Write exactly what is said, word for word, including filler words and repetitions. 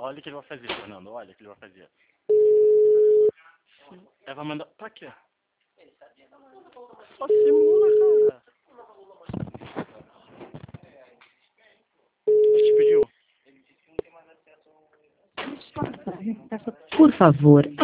olha o que ele vai fazer, Fernando. Olha o que ele vai fazer. Ela vai mandar... Pra quê? Só simula, cara. Ele te pediu? Por favor,